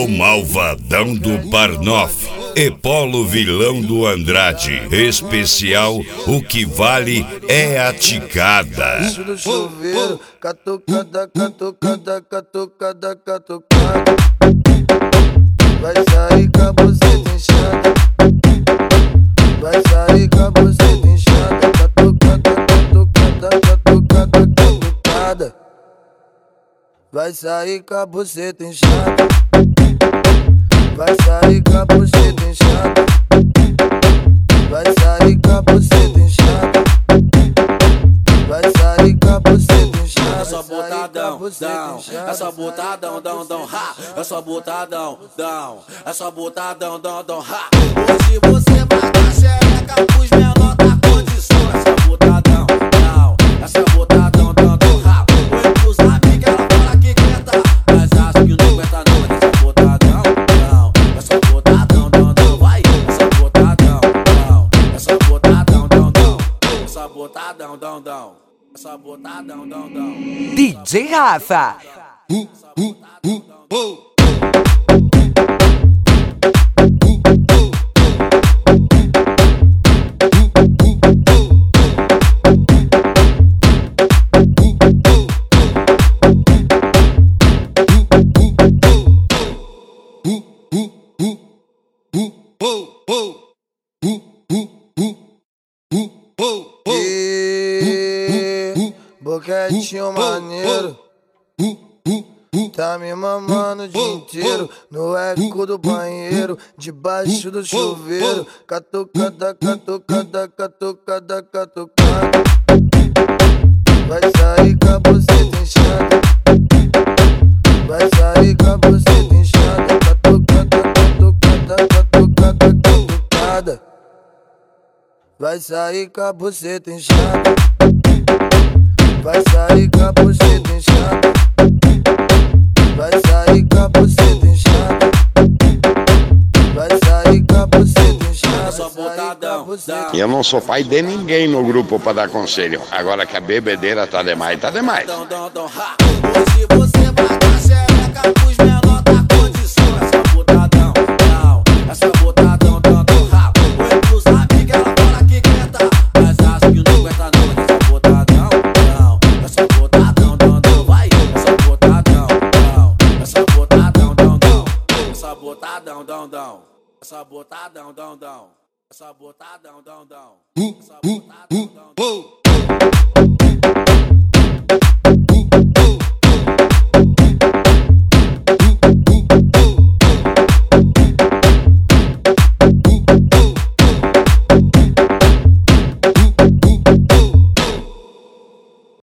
malvadão do Barnoff e Polo vilão do Andrade. Especial, o que vale é a ticada. Do chuveiro, catucada, catucada, catucada, catucada. Vai sair com a buceta inchada. Vai sair com a buceta inchada. Catucada, catucada, catucada, catucada. Vai sair com a buceta inchada. Vai sair com a buceta inchada. Vai sair com a buceta inchada. Vai sair com a buceta inchada. É só botadão, dão. É só botadão, dão, dão, ha. É só botadão, dão. É só botadão, dão, dão, ha. Hoje você vai dar xereca pros menor da condição. É só botadão, dão. É só botadão, dão, dão, ha. Oi pros amigos, ela fala que quer, mas acho que não aguenta não. É só botadão, dão. É só botadão, dão, dão, vai. É só botadão, dão. É só botadão, dão, dão. É só botadão, dão, dão. É só botadão, dão, dão. DJ Rafa. Boquetinho maneiro, tá me mamando o dia inteiro. No eco do banheiro, debaixo do chuveiro. Catucada, catucada, catucada, catucada. Vai sair com a buceta inchada. Vai sair com a buceta inchada. Catucada, catucada, catucada, catucada. Vai sair com a buceta inchada. Vai sair com a buceta inchada. Vai sair com a buceta inchada. Vai sair com a buceta inchada. Só botadão, dão. Eu não sou pai de ninguém no grupo pra dar conselho. Agora que a bebedeira tá demais, tá demais. Dão, dão, dão, ha. Hoje você vai dar xereca pros menor da condição. É só botadão, dão. É só botadão, dão, dão, ha. Oi pros amigos, ela fala que quer, mas acho que não aguenta não. É só botadão, dão. É só botadão, dão, dão, vai. É só botadão, dão. É só botadão, dão, dão. É só botadão, dão, dão. É só botadão, dão, dão. É só botadão, dão, dão. É só botadão, dão, dão.